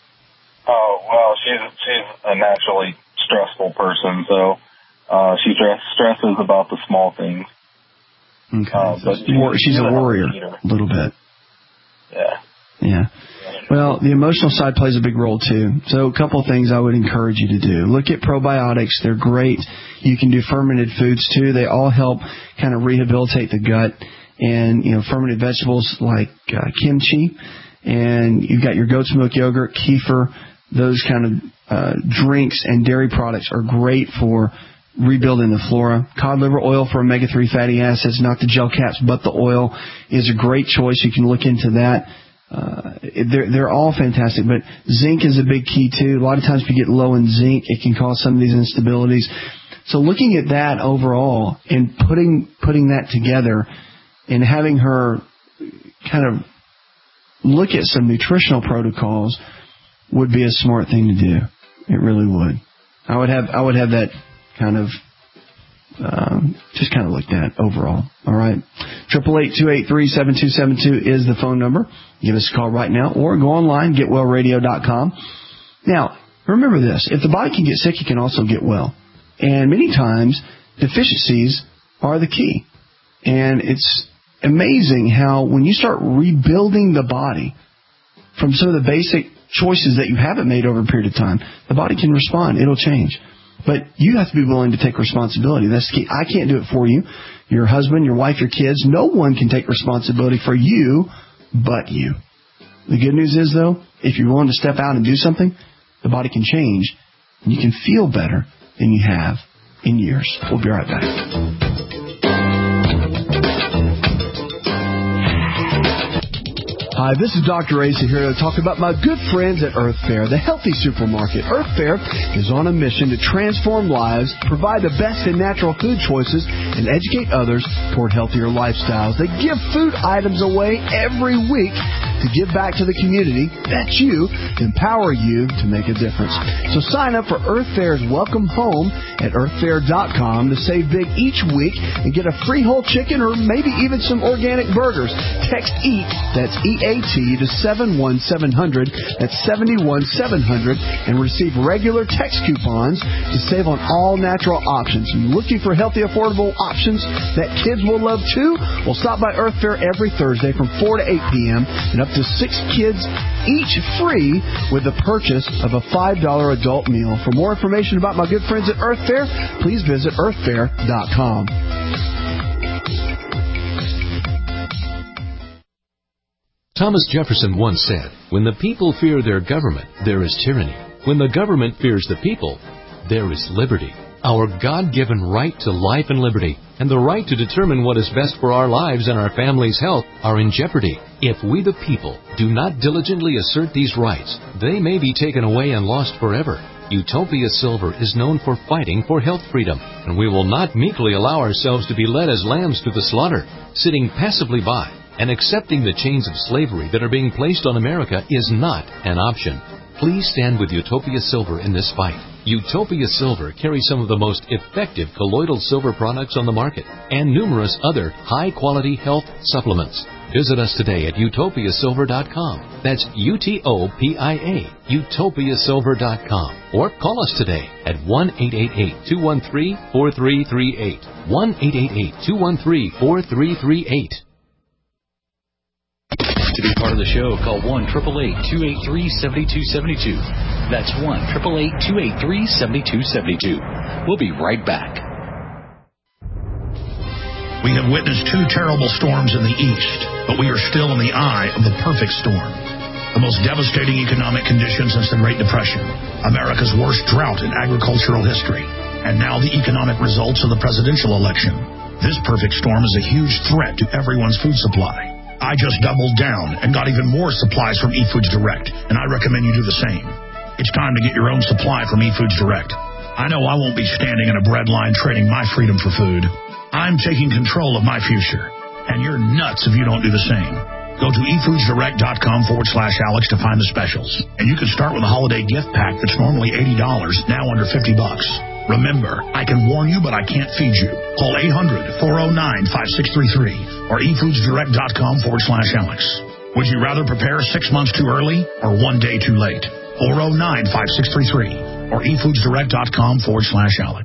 Oh, well, she's she's a naturally stressful person, so uh, she stress, stresses about the small things. Okay. Uh, but she's, she's a warrior a little bit. Yeah. Yeah. Well, the emotional side plays a big role, too. So a couple of things I would encourage you to do. Look at probiotics. They're great. You can do fermented foods, too. They all help kind of rehabilitate the gut. And, you know, fermented vegetables like uh, kimchi. And you've got your goat's milk yogurt, kefir. Those kind of uh, drinks and dairy products are great for rebuilding the flora. Cod liver oil for omega three fatty acids, not the gel caps, but the oil, is a great choice. You can look into that. Uh, they're, they're all fantastic, but zinc is a big key too. A lot of times if you get low in zinc, it can cause some of these instabilities. So looking at that overall and putting, putting that together and having her kind of look at some nutritional protocols would be a smart thing to do. It really would. I would have, I would have that kind of, um, just kind of looked at overall. All right. eight eight eight, two eight three, seven two seven two is the phone number. Give us a call right now or go online, get well radio dot com. Now, remember this. If the body can get sick, it can also get well. And many times, deficiencies are the key. And it's amazing how when you start rebuilding the body from some of the basic choices that you haven't made over a period of time, the body can respond. It'll change. But you have to be willing to take responsibility. That's the key. I can't do it for you. Your husband, your wife, your kids, no one can take responsibility for you but you. The good news is, though, if you're willing to step out and do something, the body can change, and you can feel better than you have in years. We'll be right back. Hi, this is Doctor Asa here to talk about my good friends at Earth Fare, the healthy supermarket. Earth Fare is on a mission to transform lives, provide the best in natural food choices, and educate others toward healthier lifestyles. They give food items away every week to give back to the community. That's you, empower you to make a difference. So sign up for Earth Fare's Welcome Home at earth fare dot com to save big each week and get a free whole chicken or maybe even some organic burgers. Text EAT, that's E A T, to seven one seven zero zero, that's seven one seven zero zero, and receive regular text coupons to save on all natural options. And looking for healthy, affordable options that kids will love too? Well, stop by Earth Fare every Thursday from four to eight p.m. and up to six kids each free with the purchase of a five dollar adult meal. For more information about my good friends at Earth Fare, please visit earth fare dot com. Thomas Jefferson once said, "When the people fear their government, there is tyranny. When the government fears the people, there is liberty." Our God-given right to life and liberty and the right to determine what is best for our lives and our family's health are in jeopardy. If we the people do not diligently assert these rights, they may be taken away and lost forever. Utopia Silver is known for fighting for health freedom, and we will not meekly allow ourselves to be led as lambs to the slaughter, sitting passively by and accepting the chains of slavery that are being placed on America is not an option. Please stand with Utopia Silver in this fight. Utopia Silver carries some of the most effective colloidal silver products on the market and numerous other high-quality health supplements. Visit us today at utopia silver dot com. That's U T O P I A, utopia silver dot com. Or call us today at one eight eight eight, two one three, four three three eight. one eight eight eight, two one three, four three three eight. To be part of the show, call one eight eight eight, two eight three, seven two seven two. That's one eight eight eight, two eight three, seven two seven two. We'll be right back. We have witnessed two terrible storms in the east, but we are still in the eye of the perfect storm. The most devastating economic conditions since the Great Depression, America's worst drought in agricultural history, and now the economic results of the presidential election. This perfect storm is a huge threat to everyone's food supply. I just doubled down and got even more supplies from eFoods Direct, and I recommend you do the same. It's time to get your own supply from eFoods Direct. I know I won't be standing in a bread line trading my freedom for food. I'm taking control of my future, and you're nuts if you don't do the same. Go to e foods direct dot com forward slash Alex to find the specials, and you can start with a holiday gift pack that's normally eighty dollars, now under fifty bucks. Remember, I can warn you, but I can't feed you. Call eight hundred, four oh nine, five six three three or e foods direct dot com forward slash Alex. Would you rather prepare six months too early or one day too late? four oh nine, five six three three or e foods direct dot com forward slash Alex.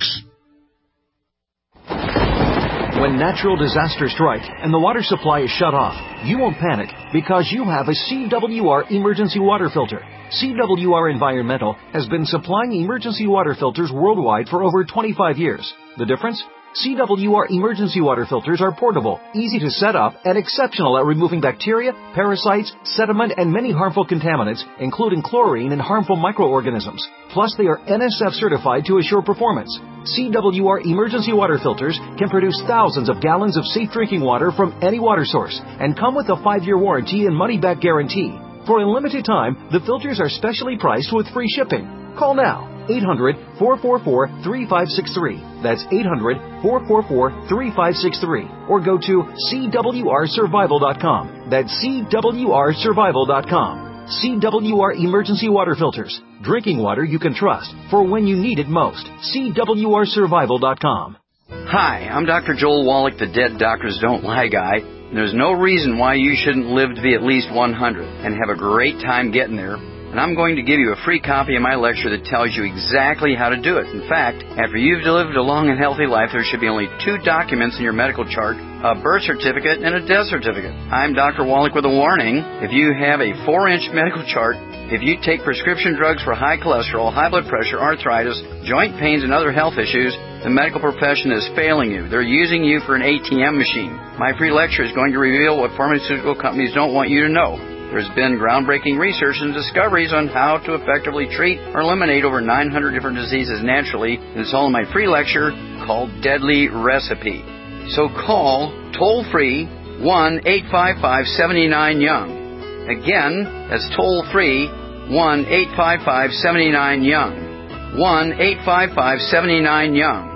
When natural disasters strike and the water supply is shut off, you won't panic because you have a C W R emergency water filter. C W R Environmental has been supplying emergency water filters worldwide for over twenty-five years. The difference? C W R emergency water filters are portable, easy to set up, and exceptional at removing bacteria, parasites, sediment, and many harmful contaminants, including chlorine and harmful microorganisms. Plus, they are N S F certified to assure performance. C W R emergency water filters can produce thousands of gallons of safe drinking water from any water source and come with a five-year warranty and money-back guarantee. For a limited time, the filters are specially priced with free shipping. Call now. eight hundred, four four four, three five six three. That's eight hundred, four four four, three five six three. Or go to C W R survival dot com. That's C W R survival dot com. C W R Emergency Water Filters. Drinking water you can trust for when you need it most. C W R survival dot com. Hi, I'm Doctor Joel Wallach, the Dead Doctors Don't Lie guy. There's no reason why you shouldn't live to be at least one hundred and have a great time getting there. And I'm going to give you a free copy of my lecture that tells you exactly how to do it. In fact, after you've lived a long and healthy life, there should be only two documents in your medical chart, a birth certificate and a death certificate. I'm Doctor Wallach with a warning. If you have a four-inch medical chart, if you take prescription drugs for high cholesterol, high blood pressure, arthritis, joint pains, and other health issues, the medical profession is failing you. They're using you for an A T M machine. My free lecture is going to reveal what pharmaceutical companies don't want you to know. There's been groundbreaking research and discoveries on how to effectively treat or eliminate over nine hundred different diseases naturally, and it's all in my free lecture called Deadly Recipe. So call toll-free one eight five five, seven nine, young. Again, that's toll-free, one eight five five, seven nine, YOUNG. one eight five five, seven nine, YOUNG.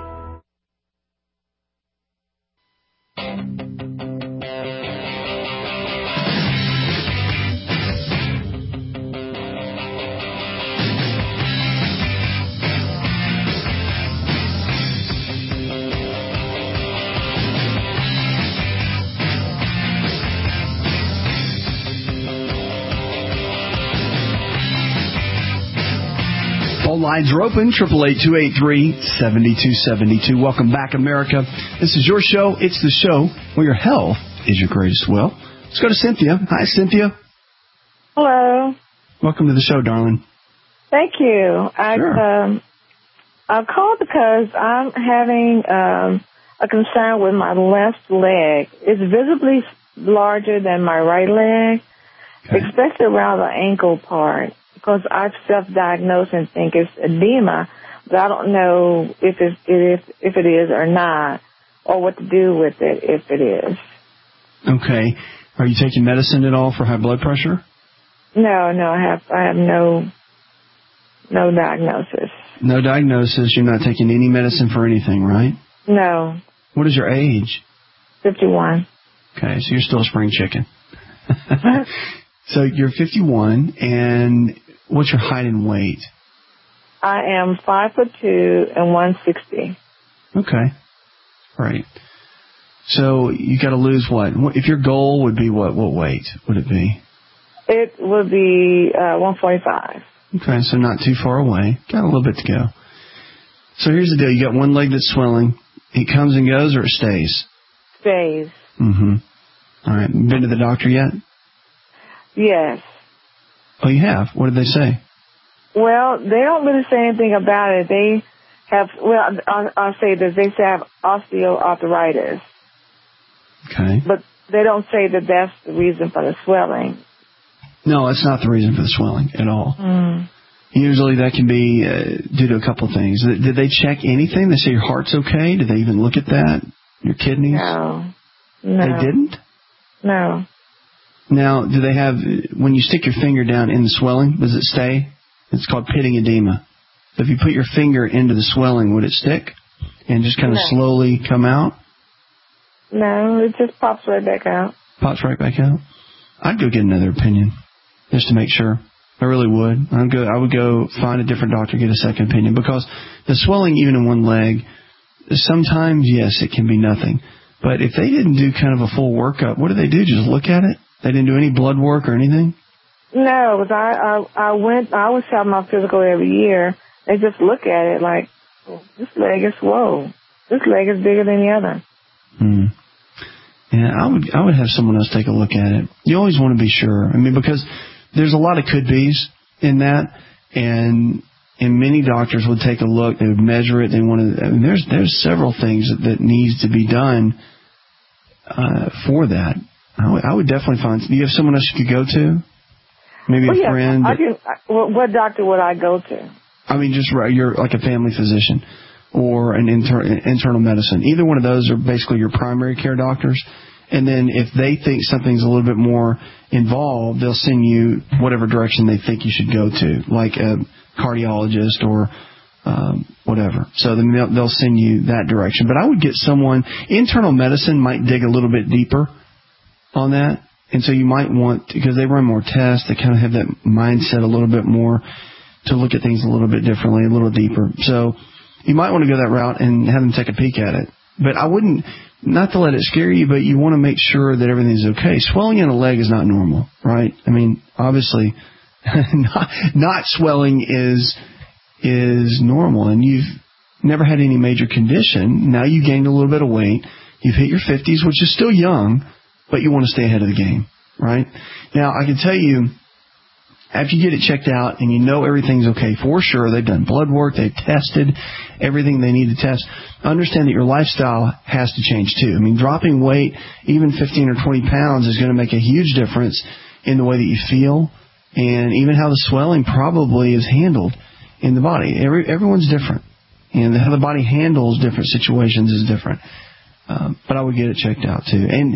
Phone lines are open, eight eight eight, two eight three, seven two seven two. Welcome back, America. This is your show. It's the show where your health is your greatest wealth. Let's go to Cynthia. Hi, Cynthia. Hello. Welcome to the show, darling. Thank you. I Sure. um, I called because I'm having um, a concern with my left leg. It's visibly larger than my right leg, especially around the ankle part. Because I've self-diagnosed and think it's edema, but I don't know if it's, if if it is or not, or what to do with it if it is. Okay. Are you taking medicine at all for high blood pressure? No, no, I have I have no no diagnosis. No diagnosis. You're not taking any medicine for anything, right? No. What is your age? fifty-one. Okay, so you're still a spring chicken. So you're fifty-one, and what's your height and weight? I am five foot two and one sixty. Okay. Right. So you got to lose what? If your goal would be what? What weight would it be? It would be uh, one forty-five. Okay, so not too far away. Got a little bit to go. So here's the deal. You got one leg that's swelling. It comes and goes, or it stays? Stays. Mm-hmm. All right. Been to the doctor yet? Yes. Oh, you have? What did they say? Well, they don't really say anything about it. They have, well, I'll, I'll say this. They say I have osteoarthritis. Okay. But they don't say that that's the reason for the swelling. No, that's not the reason for the swelling at all. Mm. Usually that can be uh, due to a couple of things. Did they check anything? They say your heart's okay? Did they even look at that? Your kidneys? No. No. They didn't? No. Now, do they have, when you stick your finger down in the swelling, does it stay? It's called pitting edema. If you put your finger into the swelling, would it stick and just kind of No. slowly come out? No, it just pops right back out. Pops right back out? I'd go get another opinion just to make sure. I really would. I'd go, I would go find a different doctor, get a second opinion, because the swelling even in one leg, sometimes, yes, it can be nothing. But if they didn't do kind of a full workup, what did they do? Just look at it? They didn't do any blood work or anything? No, because I, I, I went, I always have my physical every year. They just look at it like, this leg is swole. This leg is bigger than the other. Hmm. Yeah, I would I would have someone else take a look at it. You always want to be sure. I mean, because there's a lot of could-bes in that, and and many doctors would take a look. They would measure it. They want to. I mean, there's there's several things that, that needs to be done uh, for that. I would, I would definitely find. Do you have someone else you could go to? Maybe well, a yeah, friend. I can, I, what doctor would I go to? I mean, just right, you're like a family physician or an inter, internal medicine. Either one of those are basically your primary care doctors. And then if they think something's a little bit more involved, they'll send you whatever direction they think you should go to, like a cardiologist or um, whatever. So then they'll, they'll send you that direction. But I would get someone, internal medicine might dig a little bit deeper on that. And so you might want, because they run more tests, they kind of have that mindset a little bit more to look at things a little bit differently, a little deeper. So you might want to go that route and have them take a peek at it. But I wouldn't, not to let it scare you, but you want to make sure that everything's okay. Swelling in a leg is not normal, right? I mean, obviously, not, not swelling is is normal. And you've never had any major condition. Now you gained a little bit of weight. You've hit your fifties, which is still young, but you want to stay ahead of the game, right? Now, I can tell you, after you get it checked out and you know everything's okay, for sure, they've done blood work, they've tested everything they need to test, understand that your lifestyle has to change too. I mean, dropping weight, even fifteen or twenty pounds, is going to make a huge difference in the way that you feel and even how the swelling probably is handled in the body. Every, everyone's different, and how the body handles different situations is different. Um, but I would get it checked out too. And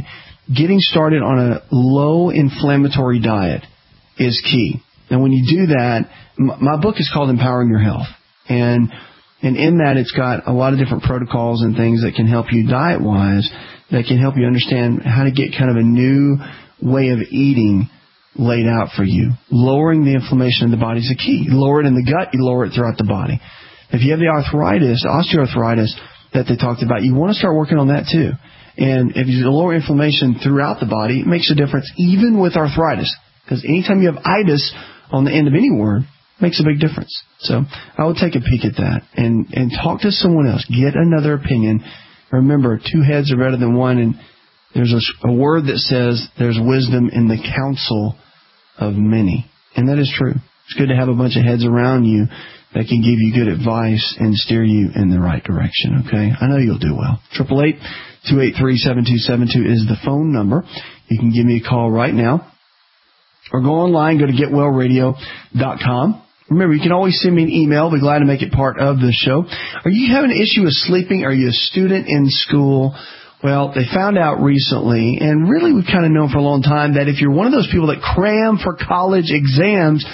getting started on a low inflammatory diet is key. And when you do that, my book is called Empowering Your Health. And and in that, it's got a lot of different protocols and things that can help you diet-wise, that can help you understand how to get kind of a new way of eating laid out for you. Lowering the inflammation in the body is a key. You lower it in the gut, you lower it throughout the body. If you have the arthritis, osteoarthritis that they talked about, you want to start working on that too. And if you lower inflammation throughout the body, it makes a difference even with arthritis. Because anytime you have itis on the end of any word, it makes a big difference. So I would take a peek at that and, and talk to someone else. Get another opinion. Remember, two heads are better than one. And there's a, a word that says there's wisdom in the counsel of many. And that is true. It's good to have a bunch of heads around you that can give you good advice and steer you in the right direction, okay? I know you'll do well. eight eight eight, two eight three, seven two seven two is the phone number. You can give me a call right now. Or go online, go to get well radio dot com. Remember, you can always send me an email. I'll be glad to make it part of the show. Are you having an issue with sleeping? Are you a student in school? Well, they found out recently, and really we've kind of known for a long time, that if you're one of those people that cram for college exams,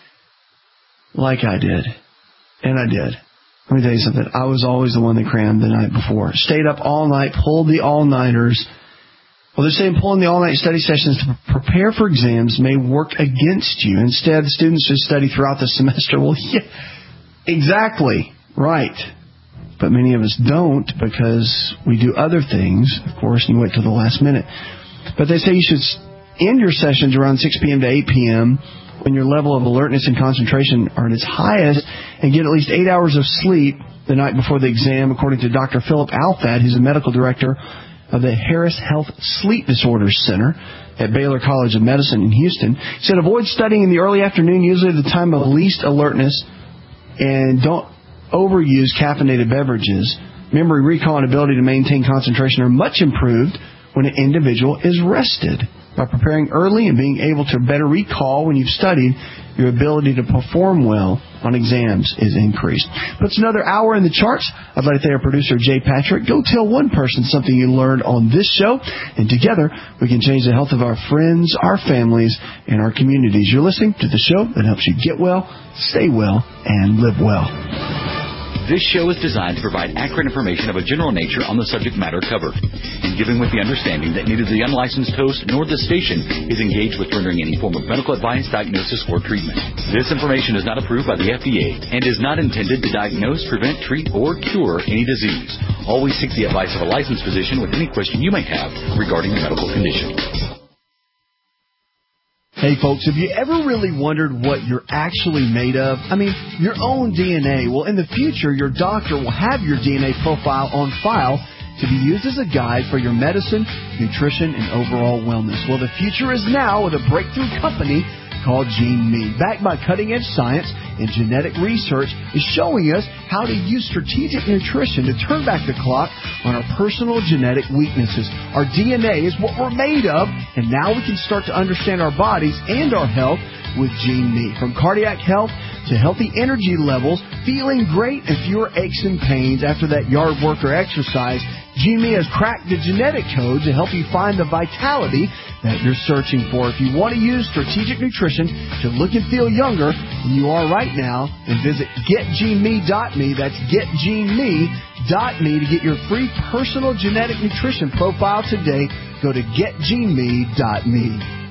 like I did, and I did. Let me tell you something. I was always the one that crammed the night before. Stayed up all night, pulled the all-nighters. Well, they're saying pulling the all-night study sessions to prepare for exams may work against you. Instead, students should study throughout the semester. Well, yeah, exactly. Right. But many of us don't because we do other things, of course, and you wait till the last minute. But they say you should end your sessions around six p.m. to eight p.m. when your level of alertness and concentration are at its highest, and get at least eight hours of sleep the night before the exam, according to Doctor Philip Alfad, who's a medical director of the Harris Health Sleep Disorders Center at Baylor College of Medicine in Houston. He said, avoid studying in the early afternoon, usually the time of least alertness, and don't overuse caffeinated beverages. Memory, recall, and ability to maintain concentration are much improved when an individual is rested. By preparing early and being able to better recall when you've studied, your ability to perform well on exams is increased. But it's another hour in the charts. I'd like to thank our producer, Jay Patrick. Go tell one person something you learned on this show, and together we can change the health of our friends, our families, and our communities. You're listening to the show that helps you get well, stay well, and live well. This show is designed to provide accurate information of a general nature on the subject matter covered, and given with the understanding that neither the unlicensed host nor the station is engaged with rendering any form of medical advice, diagnosis, or treatment. This information is not approved by the F D A and is not intended to diagnose, prevent, treat, or cure any disease. Always seek the advice of a licensed physician with any question you may have regarding a medical condition. Hey, folks, have you ever really wondered what you're actually made of? I mean, your own D N A. Well, in the future, your doctor will have your D N A profile on file to be used as a guide for your medicine, nutrition, and overall wellness. Well, the future is now with a breakthrough company called GeneMe. Backed by cutting-edge science and genetic research, is showing us how to use strategic nutrition to turn back the clock on our personal genetic weaknesses. Our D N A is what we're made of, and now we can start to understand our bodies and our health with GeneMe. From cardiac health to healthy energy levels, feeling great, and fewer aches and pains after that yard work or exercise, GeneMe has cracked the genetic code to help you find the vitality that you're searching for. If you want to use strategic nutrition to look and feel younger than you are right now, then visit get gene me dot me. That's get gene me dot me to get your free personal genetic nutrition profile today. Go to get gene me dot me.